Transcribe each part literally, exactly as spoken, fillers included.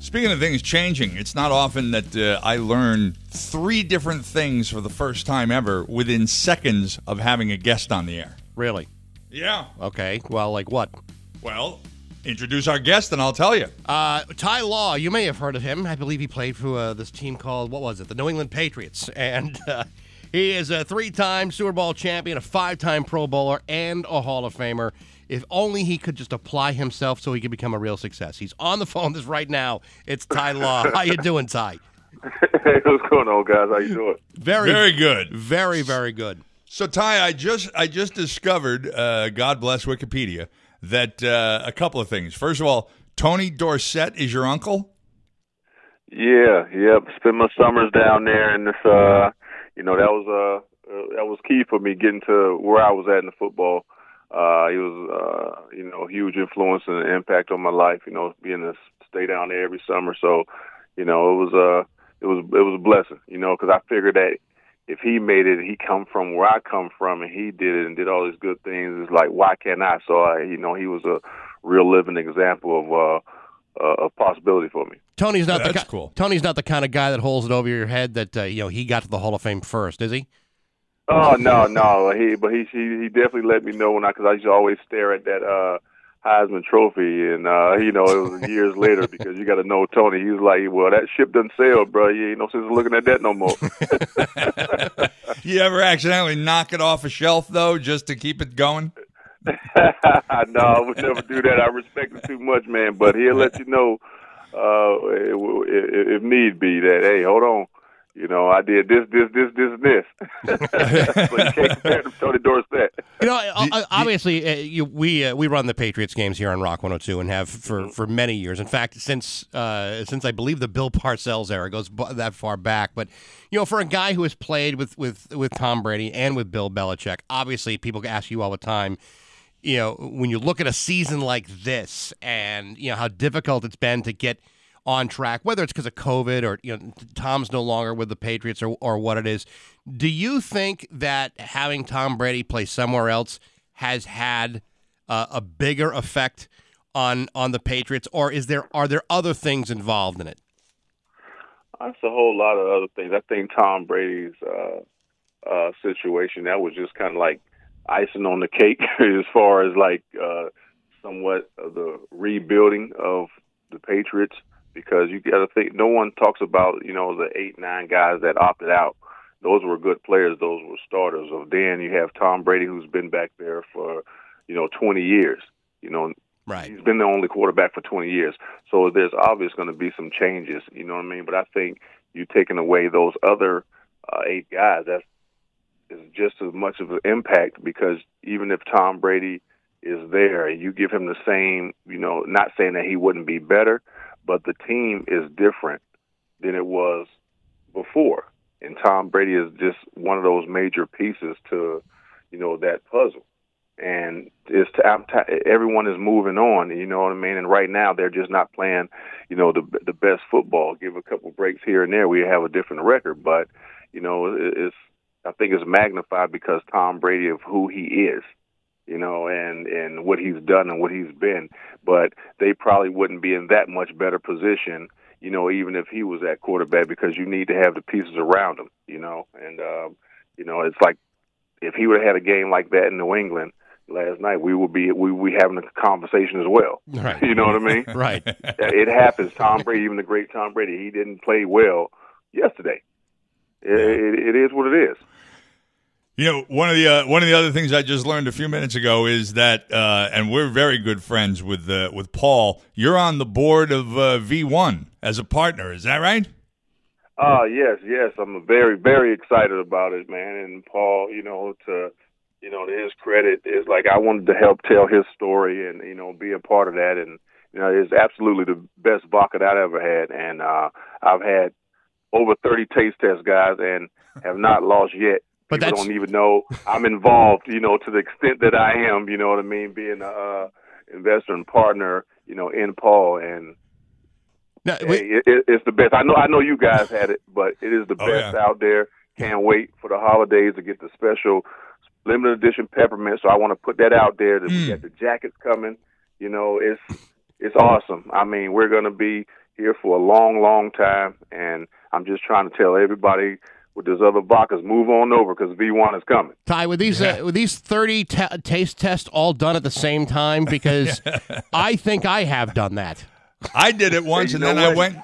Speaking of things changing, it's not often that uh, I learn three different things for the first time ever within seconds of having a guest on the air. Really? Yeah. Okay. Well, like what? Well, introduce our guest and I'll tell you. Uh, Ty Law, you may have heard of him. I believe he played for uh, this team called, what was it, the New England Patriots. And uh, he is a three-time Super Bowl champion, a five-time Pro Bowler, and a Hall of Famer. If only he could just apply himself so he could become a real success. He's on the phone this right now. It's Ty Law. How you doing, Ty? Hey, what's going on, guys? How you doing? Very, very good. Very, very good. So, Ty, I just I just discovered, uh, God bless Wikipedia, that uh, a couple of things. First of all, Tony Dorsett is your uncle? Yeah, yep. Spent my summers down there, and this, uh, you know, that was uh, uh, that was key for me getting to where I was at in the football. Uh, he was, uh, you know, a huge influence and impact on my life. You know, being to stay down there every summer. So, you know, it was uh, it was it was a blessing. You know, because I figured that if he made it, he come from where I come from, and he did it and did all these good things. It's like, why can't I? So, I, you know, he was a real living example of uh, uh, a possibility for me. Tony's not Yeah, the that's ki- cool. Tony's not the kind of guy that holds it over your head that uh, you know he got to the Hall of Fame first, is he? Oh no, no, he but he he, he definitely let me know when I because I used to always stare at that uh, Heisman Trophy, and uh, you know it was years later because you got to know Tony. He was like, "Well, that ship doesn't sail, bro. You ain't no sense of looking at that no more." You ever accidentally knock it off a shelf though, just to keep it going? No, I would never do that. I respect him too much, man. But he'll let you know uh, if, if need be that, hey, hold on. You know, I did this, this, this, this, and this. So you can't compare them to Tony Dorsett. You know, uh, obviously, uh, you, we uh, we run the Patriots games here on Rock one oh two and have for, for many years. In fact, since uh, since I believe the Bill Parcells era goes b- that far back. But you know, for a guy who has played with, with, with Tom Brady and with Bill Belichick, obviously, people ask you all the time. You know, when you look at a season like this, and you know how difficult it's been to get on track, whether it's because of COVID or, you know, Tom's no longer with the Patriots or, or what it is. Do you think that having Tom Brady play somewhere else has had uh, a bigger effect on on the Patriots, or is there are there other things involved in it? That's a whole lot of other things. I think Tom Brady's uh, uh, situation, that was just kind of like icing on the cake as far as like uh, somewhat of the rebuilding of the Patriots. Because you got to think, no one talks about, you know, the eight, nine guys that opted out. Those were good players. Those were starters. So then you have Tom Brady, who's been back there for, you know, twenty years. You know, right. He's been the only quarterback for twenty years. So there's obviously going to be some changes. You know what I mean? But I think you taking away those other uh, eight guys, that's is just as much of an impact because even if Tom Brady is there and you give him the same, you know, not saying that he wouldn't be better, but the team is different than it was before. And Tom Brady is just one of those major pieces to, you know, that puzzle. And it's t- I'm t- everyone is moving on, you know what I mean? And right now they're just not playing, you know, the the best football. Give a couple breaks here and there, we have a different record. But, you know, it's I think it's magnified because Tom Brady of who he is. You know, and, and what he's done and what he's been. But they probably wouldn't be in that much better position, you know, even if he was at quarterback because you need to have the pieces around him, you know. And, um, you know, it's like if he would have had a game like that in New England last night, we would be we we having a conversation as well. Right. You know what I mean? Right. It happens. Tom Brady, even the great Tom Brady, he didn't play well yesterday. It, it, it is what it is. You know, one of the uh, one of the other things I just learned a few minutes ago is that, uh, and we're very good friends with uh, with Paul. You're on the board of uh, V one as a partner. Is that right? Uh, yes, yes. I'm very, very excited about it, man. And Paul, you know, to you know, to his credit, is like I wanted to help tell his story and you know be a part of that. And you know, it's absolutely the best vodka that I've ever had. And uh, I've had over thirty taste tests, guys, and have not lost yet. But People that's... don't even know I'm involved, you know, to the extent that I am, you know what I mean, being a uh, investor and partner, you know, in Paul. And no, hey, we... it, it, it's the best. I know I know you guys had it, but it is the Oh, best yeah. out there. Can't wait for the holidays to get the special limited edition peppermint. So I want to put that out there. That Mm. we got the jackets coming. You know, it's it's awesome. I mean, we're going to be, here for a long, long time, and I'm just trying to tell everybody with those other vodkas, move on over because V one is coming. Ty, with these yeah. uh, with these thirty t- taste tests all done at the same time? Because I think I have done that. I did it once, and then what? I went.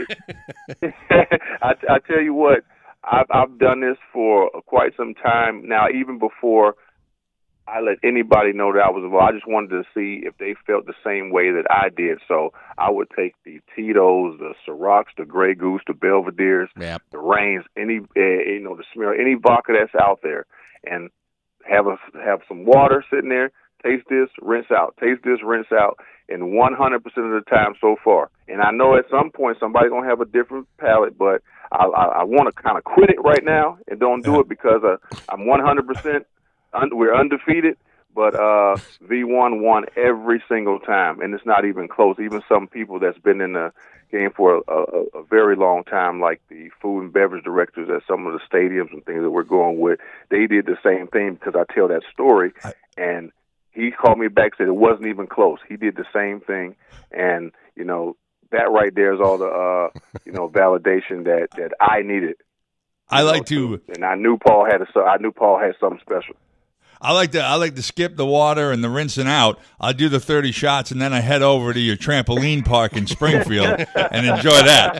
I, I tell you what, I've, I've done this for quite some time now, even before I let anybody know that I was involved. I just wanted to see if they felt the same way that I did. So I would take the Tito's, the Cirocs, the Grey Goose, the Belvederes, yep. the Reigns, any uh, you know, the Smirnoff, any vodka that's out there, and have a have some water sitting there. Taste this, rinse out. Taste this, rinse out. And one hundred percent of the time so far. And I know at some point somebody's gonna have a different palate, but I, I, I want to kind of quit it right now and don't do it because uh, I'm one hundred percent. We're undefeated, but uh, V one won every single time, and it's not even close. Even some people that's been in the game for a, a, a very long time, like the food and beverage directors at some of the stadiums and things that we're going with, they did the same thing because I tell that story, and he called me back and said it wasn't even close. He did the same thing, and, you know, that right there is all the, uh, you know, validation that, that I needed. I like to, and I knew Paul had a, I knew Paul had something special. I like to I like to skip the water and the rinsing out. I'll do the thirty shots, and then I head over to your trampoline park in Springfield and enjoy that.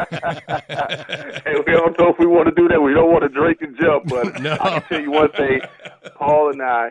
Hey, we don't know if we want to do that. We don't want to drink and jump, but no. I can tell you one thing. Paul and I,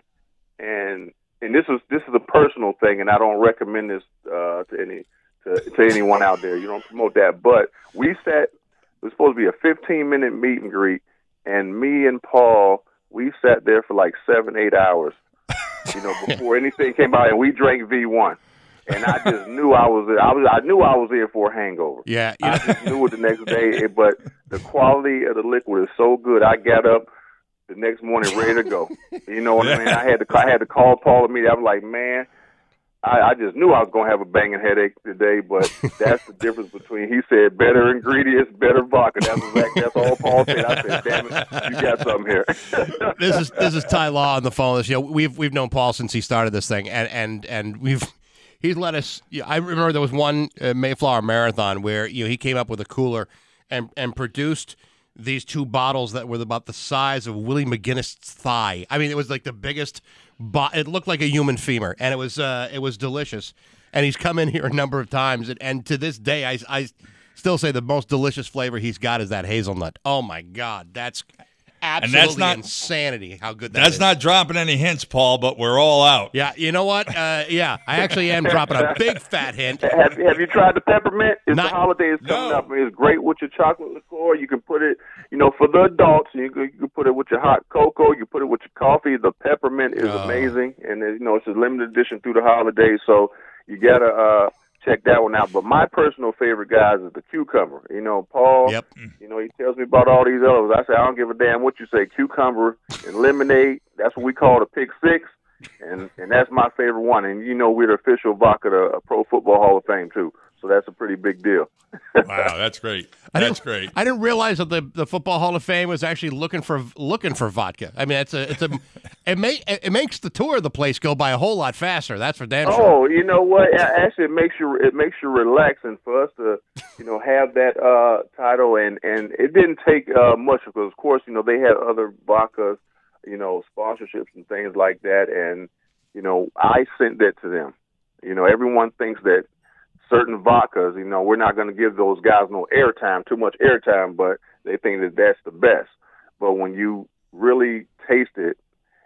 and and this is this is a personal thing, and I don't recommend this uh, to any to, to anyone out there. You don't promote that, but we sat. It was supposed to be a fifteen minute meet and greet, and me and Paul. We sat there for like seven, eight hours, you know, before anything came out, and we drank V one. And I just knew I was, I was, I knew I was in for a hangover. Yeah, I just knew it the next day. But the quality of the liquid is so good. I got up the next morning ready to go. You know what I mean? I had to, I had to call Paul immediately. I was like, man, I, I just knew I was going to have a banging headache today. But that's the difference between. He said better ingredients, better vodka. That's exactly, that's all Paul said. I said, damn it, you got something here. This is this is Ty Law on the phone. You know, we've we've known Paul since he started this thing, and and and we've he's let us. You know, I remember there was one uh, Mayflower Marathon where you know he came up with a cooler and and produced these two bottles that were about the size of Willie McGinnis' thigh. I mean, it was like the biggest. Bo- it looked like a human femur, and it was uh, it was delicious. And he's come in here a number of times, and, and to this day, I, I still say the most delicious flavor he's got is that hazelnut. Oh my God, that's absolutely and that's not, insanity! How good that that's is. That's not dropping any hints, Paul, but we're all out. Yeah, you know what? Uh, yeah, I actually am dropping a big fat hint. Have, have you tried the peppermint? It's not, the holidays coming no. up. It's great with your chocolate liqueur. You can put it, you know, for the adults. You can, you can put it with your hot cocoa. You put it with your coffee. The peppermint is oh. amazing, and you know it's a limited edition through the holidays. So you gotta uh, check that one out. But my personal favorite, guys, is the cucumber. You know, Paul. Yep. You know, he tells me about all these others. I say I don't give a damn what you say. Cucumber and lemonade. That's what we call the pick six. And and that's my favorite one. And, you know, we're the official vodka to a Pro Football Hall of Fame, too. So that's a pretty big deal. Wow, that's great. That's I great. I didn't realize that the, the Football Hall of Fame was actually looking for looking for vodka. I mean, it's a it's a it may it makes the tour of the place go by a whole lot faster. That's for damn sure. Oh, you know what? Actually, it makes you it makes you relax, and for us to you know have that uh, title, and, and it didn't take uh, much because, of course, you know they had other vodkas, you know, sponsorships and things like that, and you know I sent that to them. You know, everyone thinks that certain vodkas, you know, we're not going to give those guys no airtime, too much airtime, but they think that that's the best. But when you really taste it,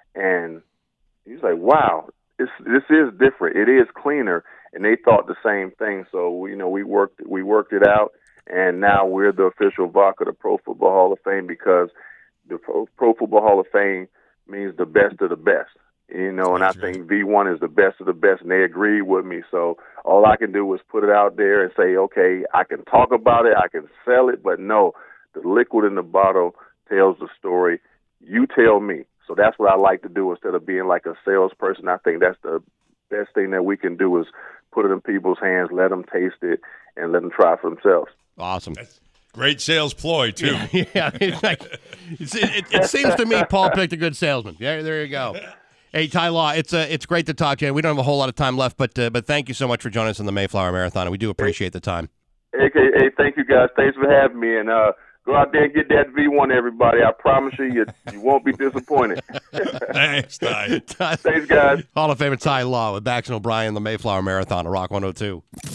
and you're like, wow, this this is different. It is cleaner, and they thought the same thing. So you know, we worked we worked it out, and now we're the official vodka of the Pro Football Hall of Fame because the Pro, Pro Football Hall of Fame means the best of the best. You know, and That's I think V one is the best of the best, and they agree with me. So all I can do is put it out there and say, okay, I can talk about it, I can sell it, but no, the liquid in the bottle tells the story. You tell me. So that's what I like to do instead of being like a salesperson. I think that's the best thing that we can do is put it in people's hands, let them taste it, and let them try it for themselves. Awesome. That's great sales ploy, too. Yeah, yeah it's like, it's, it, it seems to me Paul picked a good salesman. Yeah, there you go. Hey, Ty Law, it's uh, it's great to talk to you. We don't have a whole lot of time left, but uh, but thank you so much for joining us on the Mayflower Marathon, and we do appreciate the time. Hey, hey, hey, thank you guys. Thanks for having me. And uh, go out there and get that V one, everybody. I promise you, you, you won't be disappointed. Thanks, Ty. Thanks, guys. Hall of Famer Ty Law with Bax and O'Brien, the Mayflower Marathon, a Rock one oh two.